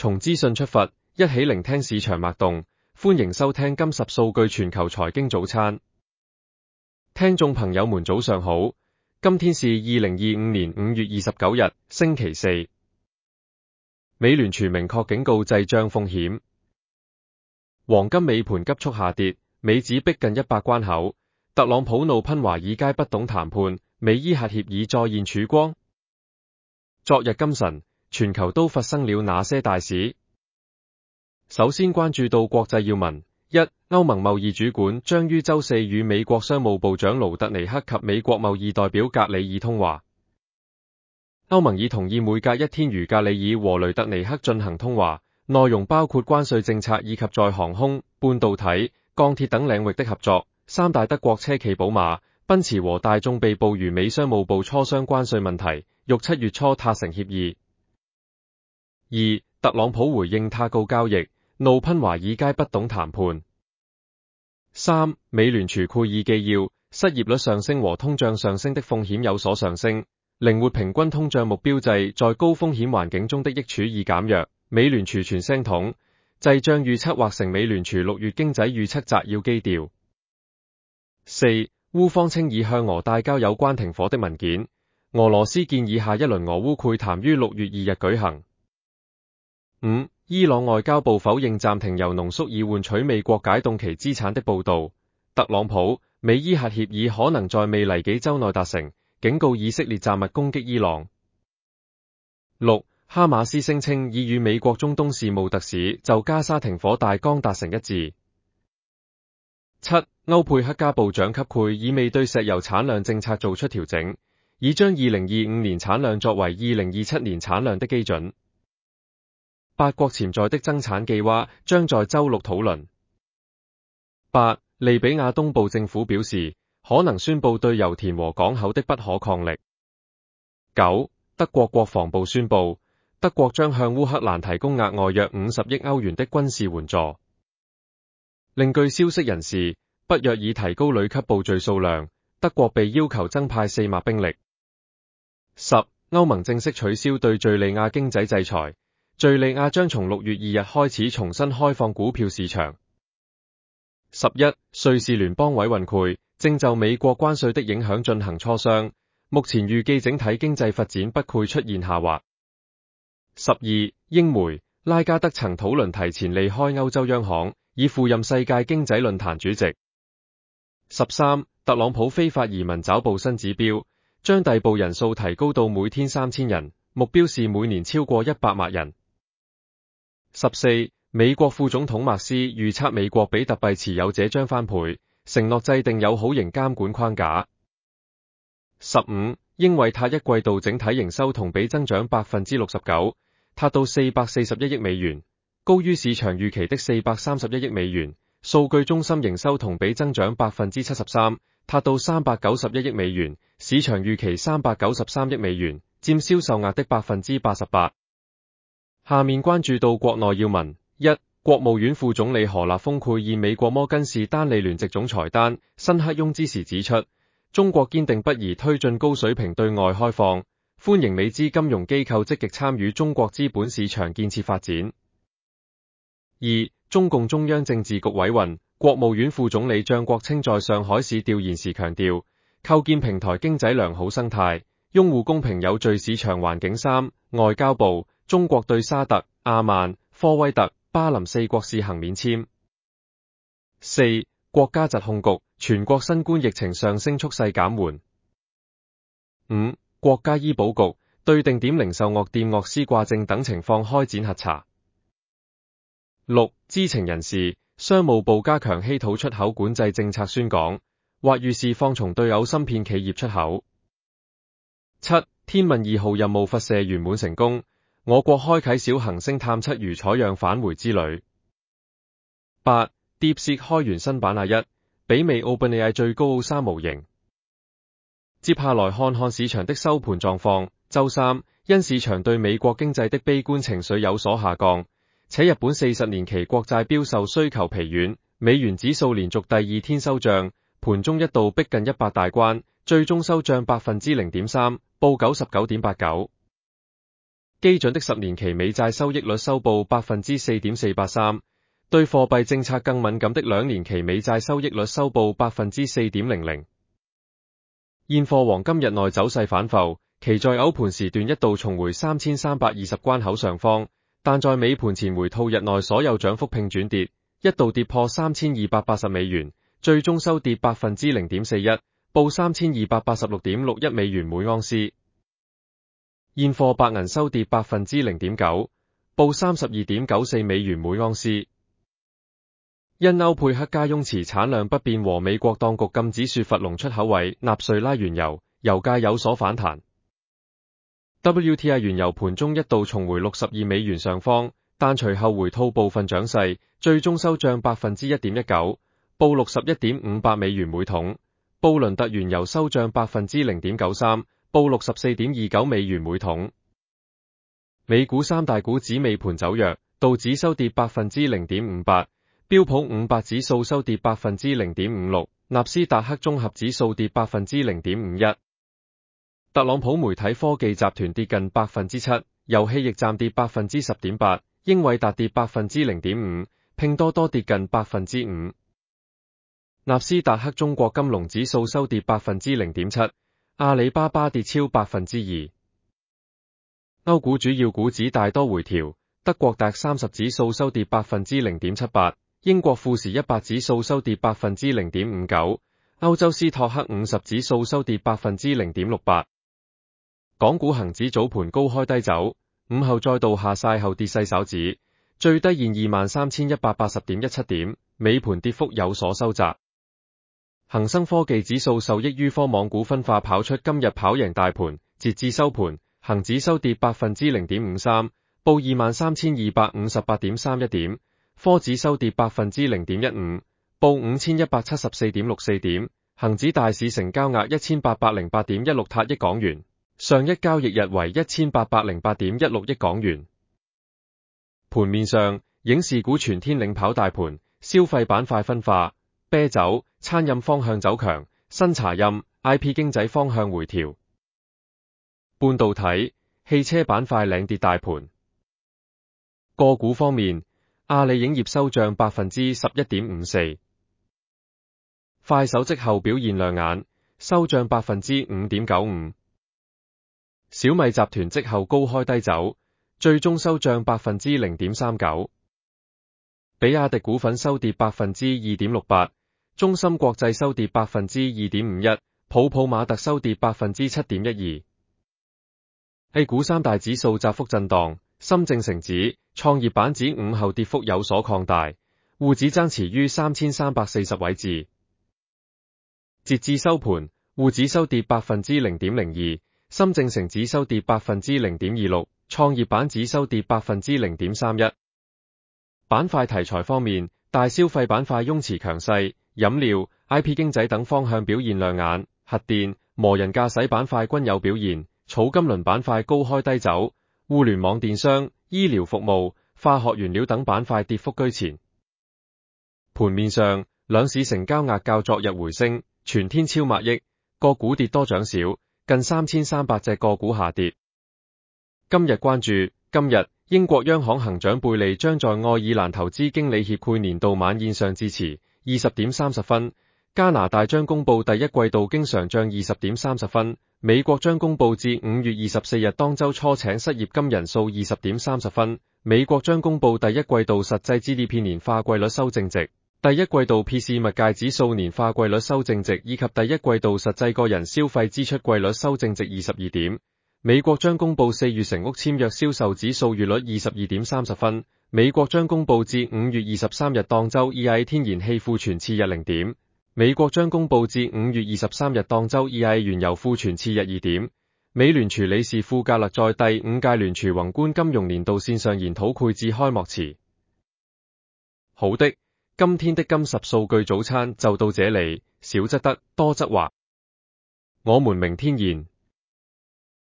從資訊出發，一起聆聽市場脈動。歡迎收聽金十數據全球財經早餐。聽眾朋友們早上好，今天是2025年5月29日，星期四。美聯儲明確警告滯脹風險。黃金尾盤急速下跌，美指逼近100關口。特朗普怒噴華爾街不懂談判，美伊核協議再現曙光。昨日今晨，全球都發生了哪些大事？首先關注到國際要聞：一、歐盟貿易主管將於周四與美國商務部長盧特尼克及美國貿易代表格里爾通話。歐盟已同意每隔一天與格里爾和雷特尼克進行通話，內容包括關稅政策以及在航空、半導體、鋼鐵等領域的合作。三大德國車企寶馬、奔馳和大眾被捕與美商務部磋商關稅問題，欲7月初達成協議。二、特朗普回應他告交易，怒噴華爾街不懂談判。三、美聯儲庫爾紀要，失業率上升和通脹上升的風險有所上升，靈活平均通脹目標制在高風險環境中的益處已減弱。美聯儲傳聲筒，滯脹預測或成美聯儲6月經濟預測摘要基調。四、烏方稱已向俄帶交有關停火的文件，俄羅斯建議下一輪俄烏會談於6月2日舉行。五、伊朗外交部否認暫停由濃縮以換取美國解凍其資產的報道。特朗普，美伊核協議可能在未來幾週內達成，警告以色列暫勿攻擊伊朗。六、哈馬斯聲稱已與美國中東事務特使就加沙停火大綱達成一致。七、歐佩克加部長級會議未對石油產量政策做出調整，已將2025年產量作為2027年產量的基準。八國潛在的增產計劃將在週六討論。八、利比亞東部政府表示，可能宣布對油田和港口的不可抗力。九、德國國防部宣布，德國將向烏克蘭提供額外約50億歐元的軍事援助。另據消息人士，北約已提高旅級部隊數量，德國被要求增派4萬兵力。十、歐盟正式取消對敘利亞經濟制裁，敘利亞將從6月2日開始重新開放股票市場。11、瑞士聯邦委員會正就美國關稅的影響進行磋商，目前預計整體經濟發展不會出現下滑。12、英媒拉加德曾討論提前離開歐洲央行，以赴任世界經濟論壇主席。13、特朗普非法移民找部新指標，將逮捕人數提高到每天3000人，目標是每年超過100萬人。14、美國副總統麥斯預測美國比特幣持有者將翻倍，承諾制定友好型監管框架。15、英偉達一季度整體營收同比增長 69%， 達到441億美元。高於市場預期的431億美元，數據中心營收同比增長 73%， 達到391億美元，市場預期393億美元，佔銷售額的 88%。下面關注到國內要聞：一、國務院副總理何立峰會見美國摩根士丹利聯席總裁丹·辛克翁之時指出，中國堅定不移推進高水平對外開放，歡迎美資金融機構積極參與中國資本市場建設發展。二、中共中央政治局委員、國務院副總理張國清在上海市調研時強調，構建平台經濟良好生態，擁護公平有序市場環境。三、外交部，中國對沙特、阿曼、科威特、巴林4國試行免簽。四、國家疾控局，全國新冠疫情上升趨勢減緩。五、國家醫保局對定點零售惡店惡施掛證等情況開展核查。六、知情人士，商務部加強稀土出口管制政策宣講，或預示放從對偶芯片企業出口。七、天問2號任務發射圓滿成功，我國開啟小行星探測與採樣返回之旅。八、DeepSeek 開源新版A1，媲美 OpenAI 最高O3模型。接下來看看市場的收盤狀況。週三，因市場對美國經濟的悲觀情緒有所下降，且日本40年期國債標售需求疲軟，美元指數連續第二天收漲，盤中一度逼近100大關，最終收漲 0.3%， 報99.89。 基準的10年期美債收益率收報 4.483%， 對貨幣政策更敏感的2年期美債收益率收報 4.00%。現貨黃金日內走勢反覆，其在歐盤時段一度重回3320關口上方，但在尾盤前回吐日內所有漲幅並轉跌，一度跌破3280美元，最終收跌 0.41%， 報 3286.61 美元每盎司。現貨白銀收跌 0.9%， 報 32.94 美元每盎司。因歐佩克加雍池產量不變和美國當局禁止雪佛龍出口委納瑞拉原油，油價有所反彈。WTI 原油盤中一度重回62美元上方，但隨後回吐部分漲勢，最終收漲 1.19%， 報 61.58 美元每桶。布倫特原油收漲 0.93%， 報 64.29 美元每桶。美股三大股指尾盤走弱，道指收跌 0.58%， 標普500指數收跌 0.56%， 納斯達克綜合指數跌 0.51%。特朗普媒體科技集團跌近 7%， 遊戲驛站跌 10.8%， 英偉達跌 0.5%， 拼多多跌近 5%。納斯達克中國金龍指數收跌 0.7%， 阿里巴巴跌超 2%。歐股主要股指大多回調，德國DAX 30指數收跌 0.78%， 英國富時100指數收跌 0.59%， 歐洲斯托克50指數收跌 0.68%。港股恒指早盤高開低走，午後再度下曬後跌勢稍止，最低現 23,180.17 點，尾盤跌幅有所收窄。恒生科技指數受益於科網股分化跑出，今日跑贏大盤，截至收盤，恒指收跌 0.53%， 報 23,258.31 點，科指收跌 0.15%， 報 5,174.64 點，恒指大市成交額 1,808.16 億港元，上一交易日為 1,808.16 億港元。盤面上，影視股全天領跑大盤，消費板塊分化，啤酒、餐飲方向走強，新茶飲、IP 經濟方向回調。半導體、汽車板塊領跌大盤。個股方面，阿里影業收漲 11.54%， 快手績後表現亮眼，收漲 5.95%。小米集團績後高開低走，最終收漲 0.39%。比亞迪股份收跌 2.68%， 中芯國際收跌 2.51%， 普馬特收跌 7.12%。A 股三大指數窄幅震盪，深證成指、創業板指午後跌幅有所擴大，滬指爭持於3340位置。截至收盤，滬指收跌 0.02%， 深證成指收跌 0.26%， 創業板指收跌 0.31%。板塊題材方面，大消費板塊雍持強勢，飲料、IP 經濟等方向表現亮眼，核電、無人駕駛板塊均有表現，草金輪板塊高開低走，互聯網電商、醫療服務、化學原料等板塊跌幅居前。盤面上，兩市成交額較昨日回升，全天超萬億，個股跌多漲少，近3300隻個股下跌。今日關注，今日英國央行行長貝利將在愛爾蘭投資經理協會年度晚宴上致辭，20點30分。加拿大將公布第一季度經常賬20點30分，美國將公布至5月24日當周初請失業金人數20點30分，美國將公布第一季度實際 GDP 年化季率修正值、第一季度 PCE 物價指數年化季率修正值以及第一季度實際個人消費支出季率修正值22點。美國將公布4月成屋簽約銷售指數月率22點30分，美國將公布至5月23日當周 EIA 天然氣庫存次日0點。美國將公布至5月23日當周 EIA 原油庫存次日2點。美聯儲理事庫格勒在第5屆聯儲宏觀金融年度線上研討會致開幕詞。好的，今天的金10數據早餐就到這裡，少則得，多則惑。我們明天見。